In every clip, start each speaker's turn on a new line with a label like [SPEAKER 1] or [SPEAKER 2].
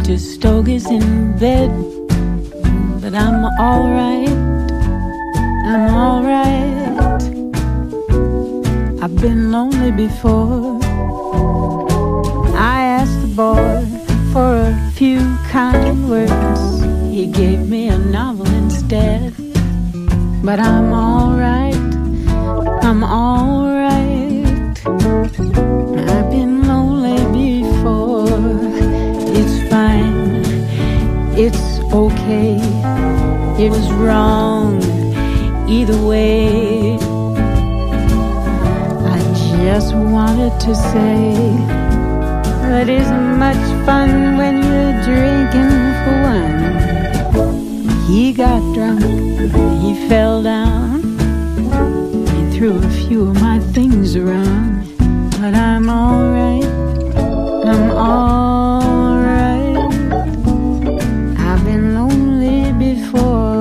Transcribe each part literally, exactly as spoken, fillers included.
[SPEAKER 1] to stogies in bed, but I'm alright, I'm alright. I've been lonely before. I asked the boy for a few kind words. He gave me a novel instead, but I'm alright, I'm alright. I've been lonely before. It's fine, it's okay. It was wrong either way. I just wanted to say that isn't much fun when you're drinking for one. He got drunk, he fell down, he threw a few of my things around. But I'm alright, I'm alright. I've been lonely before.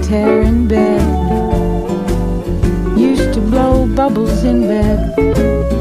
[SPEAKER 1] Bubbles in bed.